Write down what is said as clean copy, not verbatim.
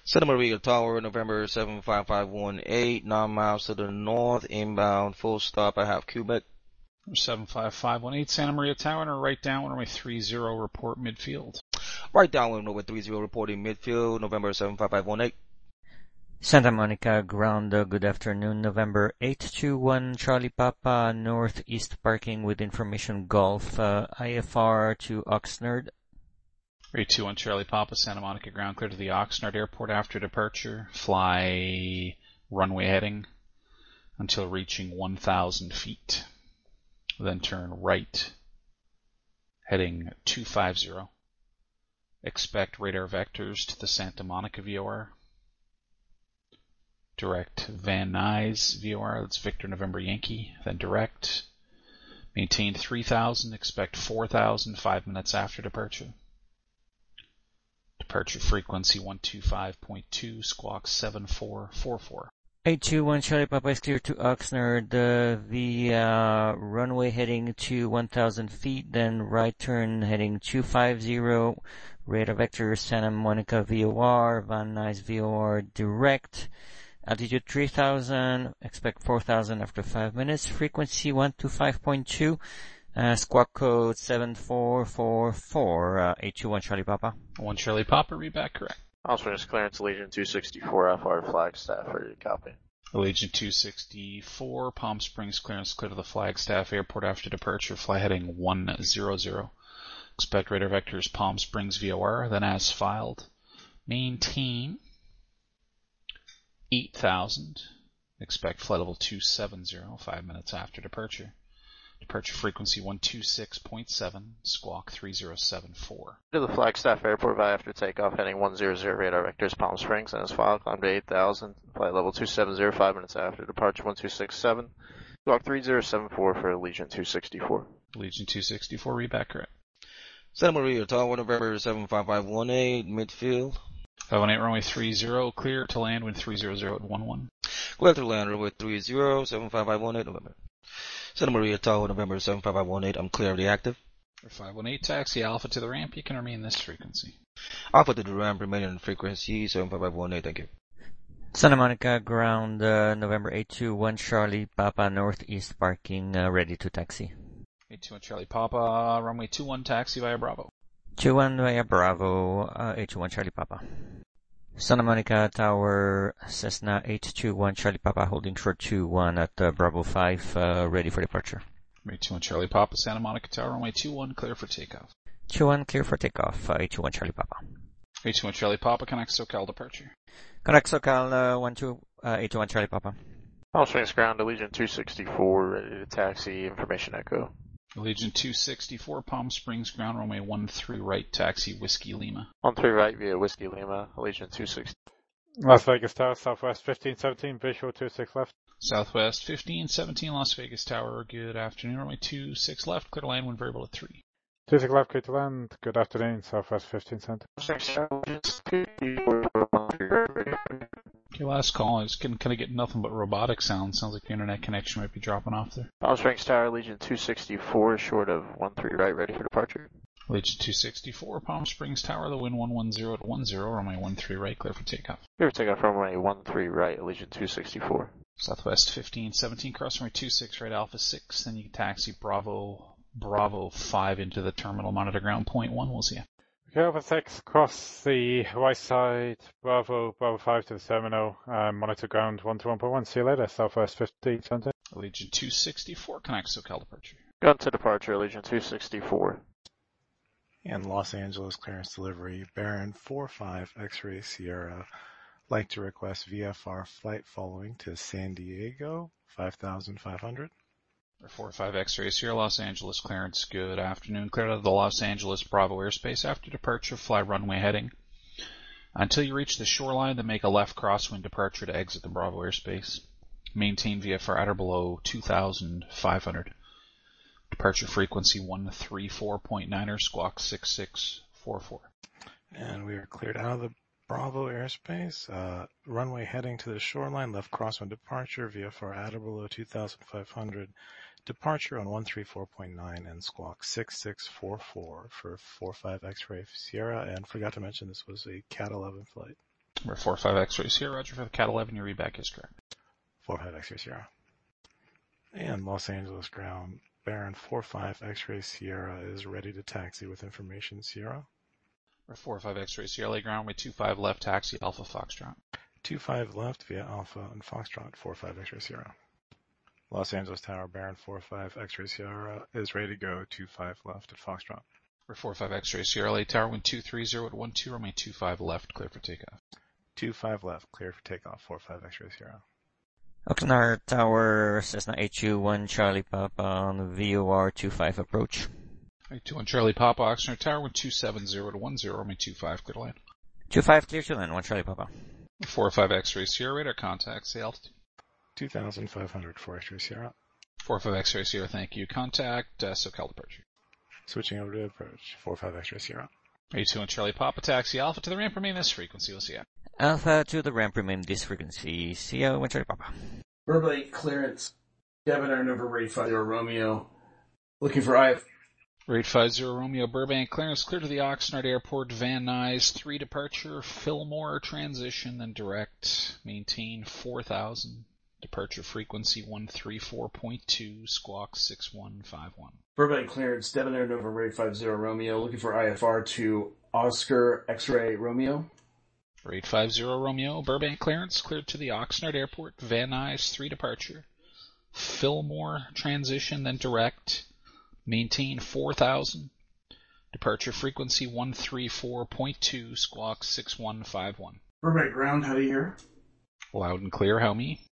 Santa Maria Tower, November 75518, 9 miles to the north, inbound, full stop. I have Quebec. 75518, Santa Maria Tower, and right down runway 30, report midfield. Right down runway 30, reporting midfield, November 75518. Santa Monica Ground, good afternoon, November 821, Charlie Papa, northeast parking with information Golf, IFR to Oxnard. 321 Charlie Papa, Santa Monica Ground, clear to the Oxnard Airport after departure. Fly runway heading until reaching 1,000 feet. Then turn right, heading 250. Expect radar vectors to the Santa Monica VOR. Direct Van Nuys VOR, that's Victor November Yankee. Then direct. Maintain 3,000, expect 4,000 5 minutes after departure. Departure frequency 125.2, squawk 7444. 821 Charlie Papa is clear to Oxnard, the runway heading to 1,000 feet, then right turn heading 250, radar vector Santa Monica VOR, Van Nuys VOR direct, altitude 3,000, expect 4,000 after 5 minutes, frequency 125.2, squawk code 7444, 821 Charlie Papa. 1 Charlie Papa, read back correct. Osprey's clearance, Legion 264, FR Flagstaff, ready to copy. Legion 264, Palm Springs clearance clear to the Flagstaff Airport after departure, fly heading 100. Expect radar vectors Palm Springs VOR, then as filed. Maintain 8,000. Expect flight level 270, 5 minutes after departure. Departure frequency 126.7, squawk 3074. To the Flagstaff Airport via after takeoff, heading 100, radar vectors Palm Springs, and as filed, climb to 8,000, flight level 270, 5 minutes after departure 1267, squawk 3074 for Legion 264. Legion 264, read back correct. Santa Maria Tower, November 75518, midfield. 518 runway 30, clear to land wind 300 at 11. Clear to land runway 30, 75518, November. Santa Maria Tower, November 75518, I'm clear of the active. 518, taxi Alpha to the ramp, you can remain this frequency. Alpha to the ramp, remaining on frequency 75518, thank you. Santa Monica Ground, November 821 Charlie Papa, northeast parking, ready to taxi. 821 Charlie Papa, runway 21, taxi via Bravo. 21 via Bravo, 821 Charlie Papa. Santa Monica Tower, Cessna 821 Charlie Papa, holding short 21 at Bravo 5, ready for departure. 821 Charlie Papa, Santa Monica Tower, runway 21, clear for takeoff. 21 clear for takeoff, 821 Charlie Papa. 821 Charlie Papa, connect SoCal departure. Connect SoCal, 821 Charlie Papa. Palm Springs ground to Legion 264, ready to taxi, information echo. Legion 264, Palm Springs ground, runway 13 right, taxi Whiskey Lima. 13 right via Whiskey Lima, Legion 260. Las Vegas Tower, Southwest 1517, visual 26 left. Southwest 1517, Las Vegas Tower, good afternoon, runway 26 left, clear to land when variable at 3. 26 left, clear to land, good afternoon, Southwest 15 center. Okay, last call. I was kind of getting nothing but robotic sounds. Sounds like the internet connection might be dropping off there. Palm Springs Tower, Legion 264, short of 13 right, ready for departure. Legion 264, Palm Springs Tower, the wind 110 at 10, runway 13 right, clear for takeoff. Clear for takeoff from runway 13 right, Legion 264. Southwest 1517, cross runway 26 right, Alpha 6, then you can taxi Bravo 5 into the terminal, monitor ground point 1, we'll see you. Okay, Alpha 6, cross the right side, Bravo 5 to the terminal, monitor ground 121.1, see you later, Southwest 1520. Legion 264, connect SoCal departure. Gun to departure, Legion 264. And Los Angeles clearance delivery, Baron 45 X-Ray Sierra. Like to request VFR flight following to San Diego, 5,500. 45 X-Ray Sierra, Los Angeles clearance, good afternoon. Clear out of the Los Angeles Bravo airspace. After departure, fly runway heading until you reach the shoreline, then make a left crosswind departure to exit the Bravo airspace. Maintain VFR at or below 2,500. Departure frequency 134.9er, squawk 6644. And we are cleared out of the Bravo airspace. Runway heading to the shoreline, left crosswind departure, VFR at or below 2,500. Departure on 134.9 and squawk 6644 for 45 X-Ray Sierra. And forgot to mention this was a Cat 11 flight. Number 45 X-Ray Sierra, roger for the Cat 11, your read back is correct. 45 X-Ray Sierra. And Los Angeles ground, Baron 45 X-Ray Sierra is ready to taxi with information Sierra. Number 45 X-Ray Sierra, ground, runway 25 left, taxi Alpha Foxtrot. 25 left via Alpha and Foxtrot, 45 X-Ray Sierra. Los Angeles Tower, Baron 45 X-Ray Sierra is ready to go, 25 left at Foxtrot. Number 45 X-Ray Sierra, LA Tower, wind 230 at 12, runway 25 left, clear for takeoff. 25 left, clear for takeoff, 45 X-Ray Sierra. Oxnard Tower, Cessna 821 Charlie Papa on VOR 25 approach. 21 Charlie Papa, Oxnard Tower, wind 270 at 10, runway 25, clear to land. 25 clear to land, 1 Charlie Papa. 45 X-Ray Sierra, radar contact, say altitude. 2,500 for X-Ray Sierra. 45 X-Ray Sierra, thank you. Contact, SoCal departure. Switching over to approach, 45 X-Ray Sierra. 81 Charlie Papa, taxi Alpha to the ramp, remain this frequency, we'll see ya. Alpha to the ramp, remain this frequency. See ya, 1 Charlie Papa. Burbank clearance, Debonair November 850 Romeo, looking for IF. Rate 50 Romeo Burbank, clearance clear to the Oxnard Airport, Van Nuys, 3 departure, Fillmore transition, then direct, maintain 4,000, departure frequency 134.2, squawk 6151. Burbank clearance, Debonair November 850 Romeo, looking for IFR to Oscar X-Ray Romeo. Rate 50 Romeo Burbank, clearance cleared to the Oxnard Airport, Van Nuys, 3 departure, Fillmore transition, then direct, maintain 4,000. Departure frequency 134.2, squawk 6151. Burbank ground, how do you hear? Loud and clear, how me?